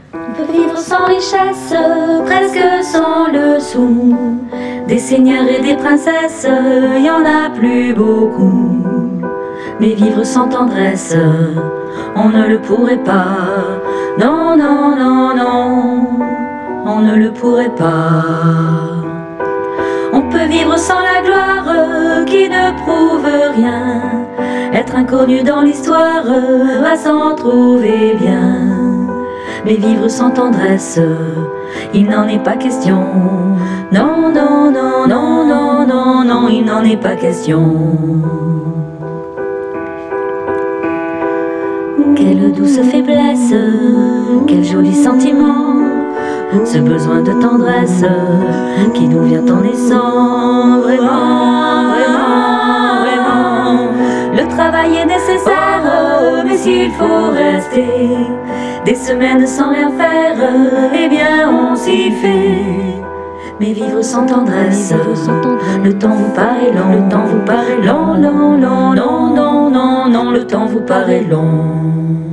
On peut vivre sans richesse, presque sans le sou. Des seigneurs et des princesses, y en a plus beaucoup. Mais vivre sans tendresse, on ne le pourrait pas. Non, non, non, non, on ne le pourrait pas. On peut vivre sans la gloire qui ne prouve rien. Être inconnu dans l'histoire à s'en trouver bien. Mais vivre sans tendresse, il n'en est pas question. Non, non, non, non, non, non, non, il n'en est pas question. Quelle douce faiblesse, quel joli sentiment. Ce besoin de tendresse qui nous vient en naissant. Vraiment, vraiment, vraiment. Le travail est nécessaire, mais s'il faut rester des semaines sans rien faire, eh bien on s'y fait. Mais vivre sans tendresse, le temps vous paraît long, le temps vous paraît long, long, long, long, non, non, non, le temps vous paraît long.